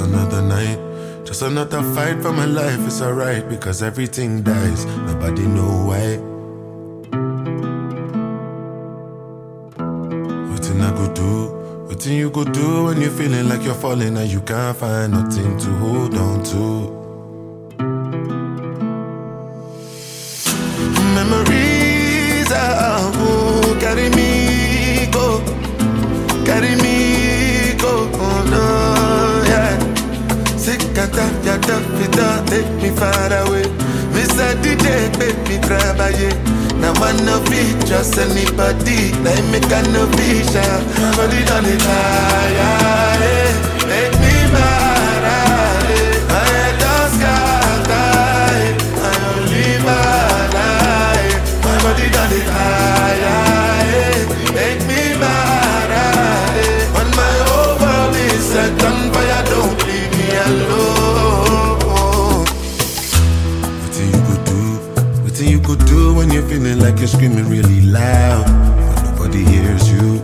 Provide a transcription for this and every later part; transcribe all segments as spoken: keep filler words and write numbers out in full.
another night, just another fight for my life. It's alright because everything dies. Nobody know why. Nothing I go do. What you go do when you're feeling like you're falling and you can't find nothing to hold on to? Memories are who carry me go, carry me go, oh no, yeah. Sick at that, yeah, that, take me far away. Mister D J, make me cry by you. Now I no be just anybody. Now I make a no be shy. Body done it high, yeah. Make me mad, yeah. My head does scatter, I only my life. My body done it high, yeah. Make me mad, yeah. When my whole world is set on fire, don't leave me alone. What you could do when you're feeling like you're screaming really loud, but nobody hears you.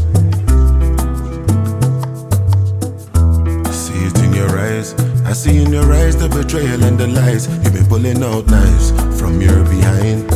I see it in your eyes, I see in your eyes the betrayal and the lies. You've been pulling out knives from your behind.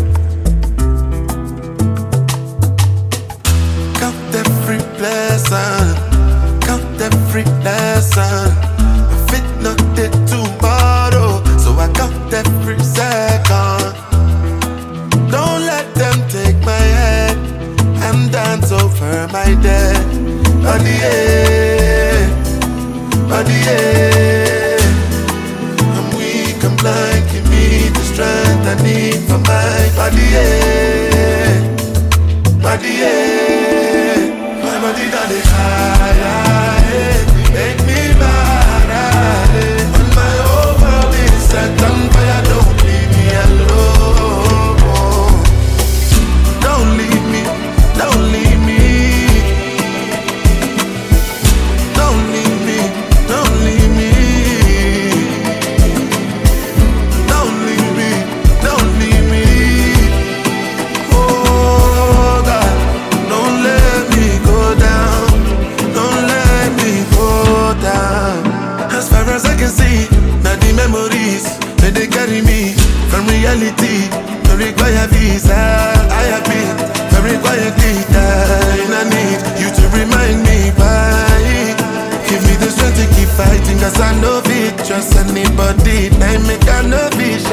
Count every blessing, count every lesson. I fit not dead tomorrow, so I count every second. Don't let them take my head and dance over my dead. Body, yeah, body, yeah. I'm weak, I'm blind, give me the strength I need for my body, yeah, body, yeah. My body done it high, yeah. Make me mad, yeah. When my whole world is set on fire, don't leave me alone. Don't leave me, don't leave me. Don't leave me, don't leave me. Don't leave me, don't leave me. Oh God, don't let me go down. Don't let me go down. As far as I can see, now the memories that they carry me from reality. Don't require visa. I have been very quietly dying. I need you to remind me why. Give me the strength to keep fighting, cause I know it. Trust anybody, I make a no vision.